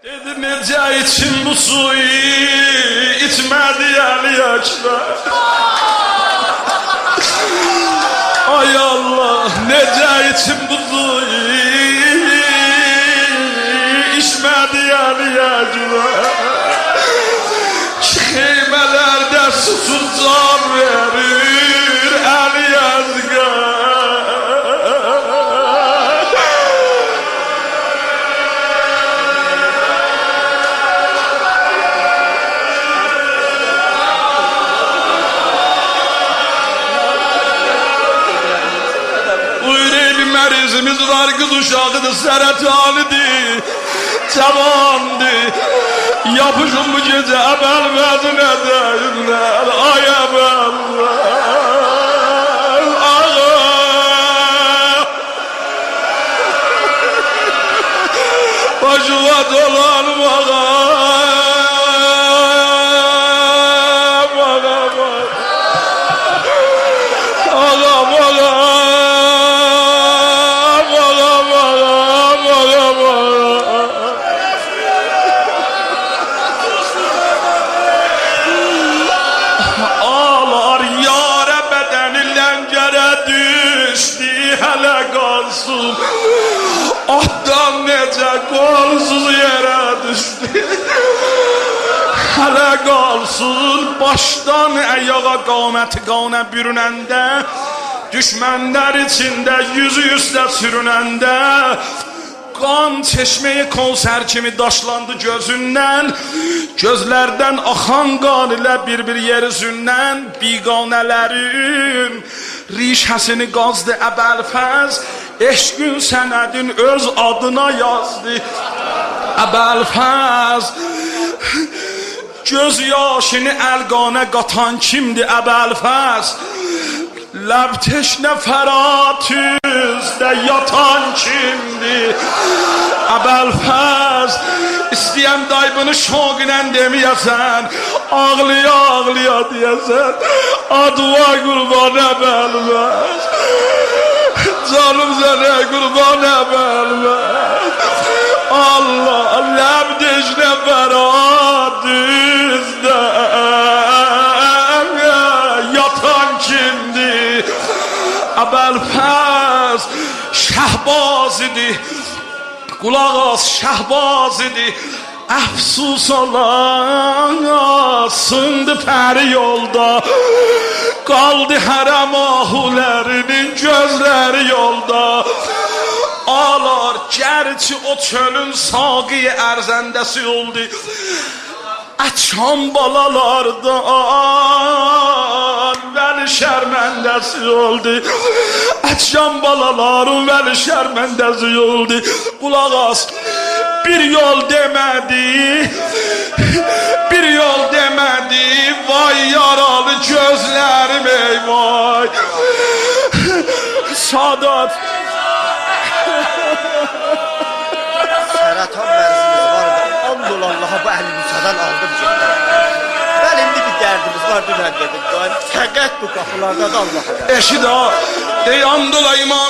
Dedi nece için bu suyu içmedi yani yaşlar. Ay Allah nece için bu suyu içmedi yani yaşlar. Xeymelerde susuz can verir el yazgar. Merizimiz var, kız uşağıdır, seretanıdır, cavandı. Yapışın bu gece ebel vezine derler, ay ebeller, ağa. Başıma dolanım ağa. Ahdan nece kolsuz yere düştü. Hele kalsın baştan ayağa qameti qana bürünəndə, düşmənlər içində yüzü üstə sürünəndə, qan çeşmeyi konser kimi daşlandı gözündən, gözlərdən axan qan ilə bir yeryüzündən, biqanələrin rişəsini qazdı Əbəlfəz, eşqün sənədin öz adına yazdı Əbəlfəz. Göz yaşını əlqana qatan kimdi Əbəlfəz? Ləb teşnə fərat üzdə yatan kimdi Əbəlfəz? İstəyəm daybını şoqinə deməyəsən, ağlıya ağlıya deyəsən, adıva qurban Əbəlfəz. Canım sənə qurban Əbəlfəz. Allah ləb teşnə fərat üzdə yatan kimdi Əbəlfəz? Şəhbaz idi, qulaq as, şəhbaz idi. Əfsus ola sındı pəri yolda, qaldı hərəm ahulərinin gözləri yolda. Ağlar gerçi o çölün saqi ərzəndəsi oldu, açan balalardan vəli şərməndəsi oldu, açan balaların vəli şərməndəsi oldu. Qulaq as, bir yol demədi, bir yol demədi, vay yaralı gözlərim ey vay. Sadat Seratan mərzimiz var da, andol Allah'a bu əlimizdən aldım getdim. Bəli, indi bir dərdimiz var, dünən dedim. Fəqət bu qapılarda da Allah'a. Eşida, ey andola imam